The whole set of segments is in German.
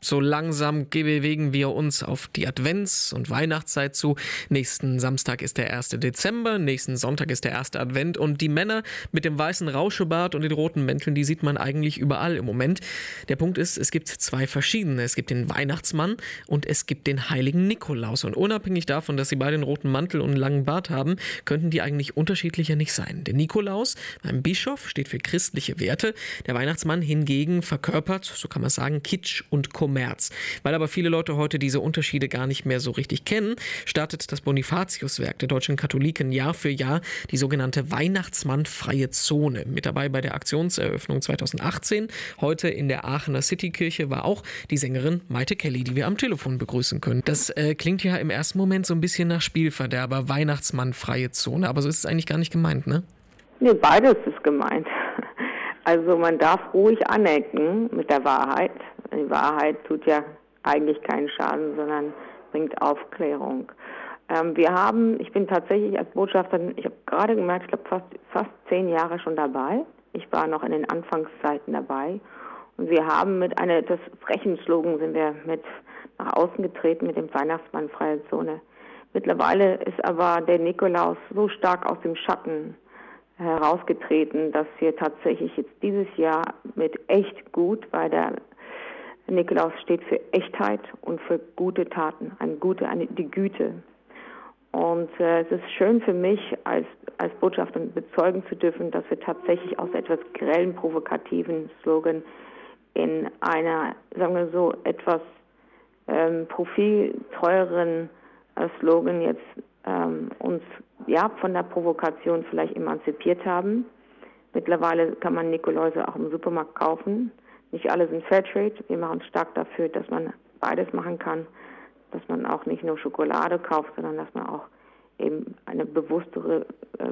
So langsam bewegen wir uns auf die Advents- und Weihnachtszeit zu. Nächsten Samstag ist der 1. Dezember, nächsten Sonntag ist der erste Advent und die Männer mit dem weißen Rauschebart und den roten Mänteln, die sieht man eigentlich überall im Moment. Der Punkt ist, es gibt zwei verschiedene. Es gibt den Weihnachtsmann und es gibt den heiligen Nikolaus. Und unabhängig davon, dass sie beide einen roten Mantel und einen langen Bart haben, könnten die eigentlich unterschiedlicher nicht sein. Der Nikolaus, ein Bischof, steht für christliche Werte. Der Weihnachtsmann hingegen verkörpert, so kann man sagen, Kitsch und Kommerz. Weil aber viele Leute heute diese Unterschiede gar nicht mehr so richtig kennen, startet das Bonifatiuswerk der deutschen Katholiken Jahr für Jahr die sogenannte Weihnachtsmann-freie Zone. Mit dabei bei der Aktionseröffnung 2018. Heute in der Aachener Citykirche war auch die Sängerin Maite Kelly, die wir am Telefon begrüßen können. Das klingt ja im ersten Moment so ein bisschen nach Spielverderber, Weihnachtsmann-freie Zone, aber so ist es eigentlich gar nicht gemeint, ne? Nee, beides ist gemeint. Also man darf ruhig anecken mit der Wahrheit. Die Wahrheit tut ja eigentlich keinen Schaden, sondern bringt Aufklärung. Ich bin tatsächlich als Botschafterin, ich habe gerade gemerkt, ich glaube fast 10 Jahre schon dabei. Ich war noch in den Anfangszeiten dabei. Und wir haben mit einer etwas frechen Slogan sind wir mit nach außen getreten mit dem Weihnachtsmann freie Zone. Mittlerweile ist aber der Nikolaus so stark aus dem Schatten herausgetreten, dass wir tatsächlich jetzt dieses Jahr mit echt gut, weil der Nikolaus steht für Echtheit und für gute Taten, die Güte. Und es ist schön für mich als Botschafterin bezeugen zu dürfen, dass wir tatsächlich aus etwas grellen, provokativen Slogan in einer, sagen wir so, etwas profilteureren Slogan jetzt uns von der Provokation vielleicht emanzipiert haben. Mittlerweile kann man Nikoläuse auch im Supermarkt kaufen. Nicht alle sind Fairtrade. Wir machen stark dafür, dass man beides machen kann, dass man auch nicht nur Schokolade kauft, sondern dass man auch eben eine bewusstere,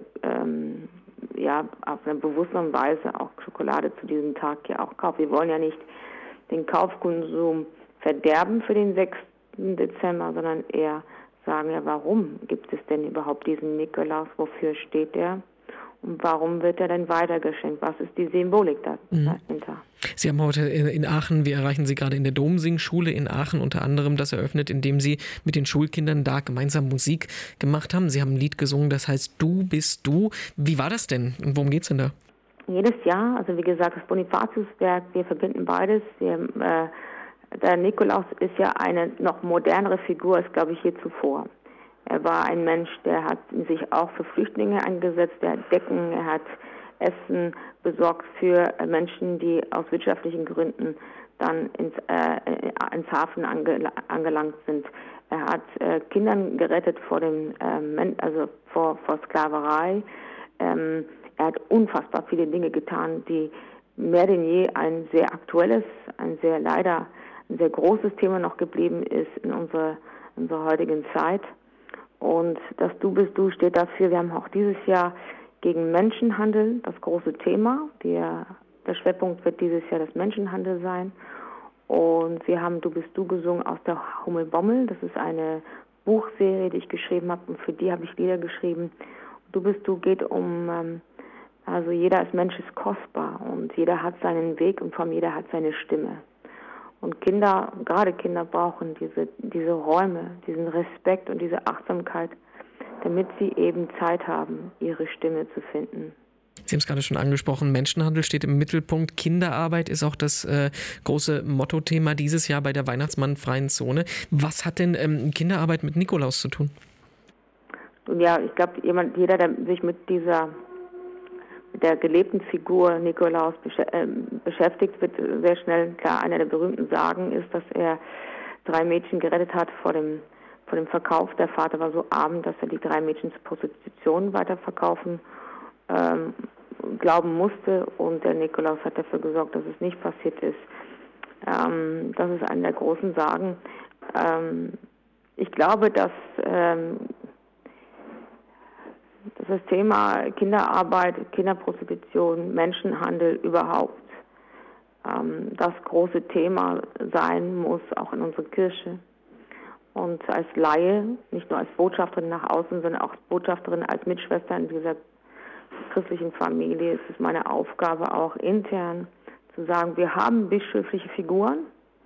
auf eine bewusstere Weise auch Schokolade zu diesem Tag ja auch kauft. Wir wollen ja nicht den Kaufkonsum verderben für den 6. Dezember, sondern eher sagen, ja, warum gibt es denn überhaupt diesen Nikolaus? Wofür steht er? Und warum wird er denn weitergeschenkt? Was ist die Symbolik dahinter? Sie haben heute in Aachen, wir erreichen Sie gerade in der Domsingschule in Aachen unter anderem das eröffnet, indem Sie mit den Schulkindern da gemeinsam Musik gemacht haben. Sie haben ein Lied gesungen, das heißt Du bist du. Wie war das denn und worum geht's denn da? Jedes Jahr, also wie gesagt, das Bonifatiuswerk, wir verbinden beides. Der Nikolaus ist ja eine noch modernere Figur als, glaube ich, je zuvor. Er war ein Mensch, der hat sich auch für Flüchtlinge eingesetzt, der hat Decken, er hat Essen besorgt für Menschen, die aus wirtschaftlichen Gründen dann ins Hafen angelangt sind. Er hat Kindern gerettet vor Sklaverei. Er hat unfassbar viele Dinge getan, die mehr denn je ein sehr aktuelles, ein sehr großes Thema noch geblieben ist in unserer heutigen Zeit. Und das Du bist du steht dafür, wir haben auch dieses Jahr gegen Menschenhandel das große Thema. Der Schwerpunkt wird dieses Jahr das Menschenhandel sein. Und wir haben Du bist du gesungen aus der Hummelbommel. Das ist eine Buchserie, die ich geschrieben habe und für die habe ich Lieder geschrieben. Du bist du geht also jeder als Mensch ist kostbar und jeder hat seinen Weg und jeder hat seine Stimme. Und gerade Kinder brauchen diese Räume, diesen Respekt und diese Achtsamkeit, damit sie eben Zeit haben, ihre Stimme zu finden. Sie haben es gerade schon angesprochen, Menschenhandel steht im Mittelpunkt. Kinderarbeit ist auch das große Mottothema dieses Jahr bei der Weihnachtsmann-freien Zone. Was hat denn Kinderarbeit mit Nikolaus zu tun? Ja, ich glaube, jeder, der sich mit der gelebten Figur Nikolaus beschäftigt, wird sehr schnell klar. Einer der berühmten Sagen ist, dass er 3 Mädchen gerettet hat vor dem Verkauf. Der Vater war so arm, dass er die 3 Mädchen zur Prostitution weiterverkaufen glauben musste, und der Nikolaus hat dafür gesorgt, dass es nicht passiert ist. Das ist einer der großen Sagen. Ich glaube, dass das Thema Kinderarbeit, Kinderprostitution, Menschenhandel überhaupt das große Thema sein muss, auch in unserer Kirche. Und als Laie, nicht nur als Botschafterin nach außen, sondern auch als Botschafterin, als Mitschwester in dieser christlichen Familie, ist es meine Aufgabe auch intern zu sagen, wir haben bischöfliche Figuren,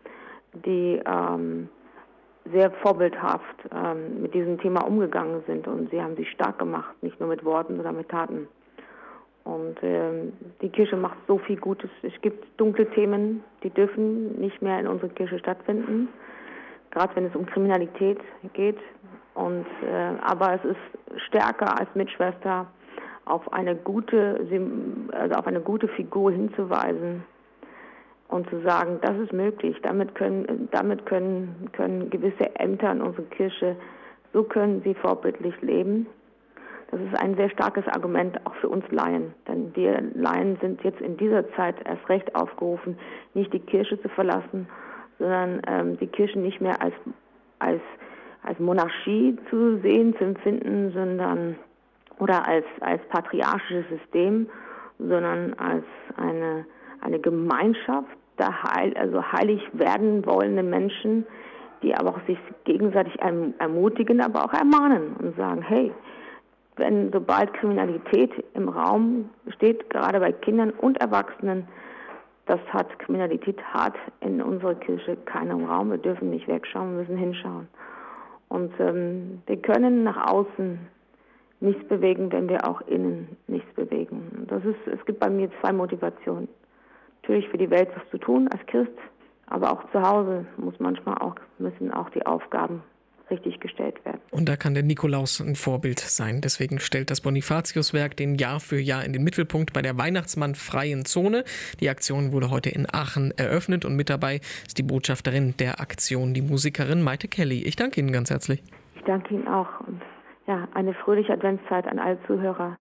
die sehr vorbildhaft mit diesem Thema umgegangen sind, und sie haben sich stark gemacht, nicht nur mit Worten, sondern mit Taten. Und die Kirche macht so viel Gutes. Es gibt dunkle Themen, die dürfen nicht mehr in unserer Kirche stattfinden, gerade wenn es um Kriminalität geht. Aber es ist stärker als Mitschwester auf eine gute Figur hinzuweisen und zu sagen, das ist möglich. Damit können gewisse Ämter in unserer Kirche, so können sie vorbildlich leben. Das ist ein sehr starkes Argument auch für uns Laien. Denn wir Laien sind jetzt in dieser Zeit erst recht aufgerufen, nicht die Kirche zu verlassen, sondern die Kirche nicht mehr als Monarchie zu sehen, zu empfinden, oder als patriarchisches System, sondern als eine Gemeinschaft der heilig werden wollende Menschen, die aber auch sich gegenseitig ermutigen, aber auch ermahnen und sagen, hey, sobald Kriminalität im Raum steht, gerade bei Kindern und Erwachsenen, das hat Kriminalität hart in unserer Kirche keinen Raum. Wir dürfen nicht wegschauen, wir müssen hinschauen. Und wir können nach außen nichts bewegen, wenn wir auch innen nichts bewegen. Es gibt bei mir 2 Motivationen. Natürlich für die Welt was zu tun als Christ, aber auch zu Hause müssen auch die Aufgaben richtig gestellt werden. Und da kann der Nikolaus ein Vorbild sein. Deswegen stellt das Bonifatiuswerk den Jahr für Jahr in den Mittelpunkt bei der Weihnachtsmann-freien Zone. Die Aktion wurde heute in Aachen eröffnet und mit dabei ist die Botschafterin der Aktion, die Musikerin Maite Kelly. Ich danke Ihnen ganz herzlich. Ich danke Ihnen auch. Und eine fröhliche Adventszeit an alle Zuhörer.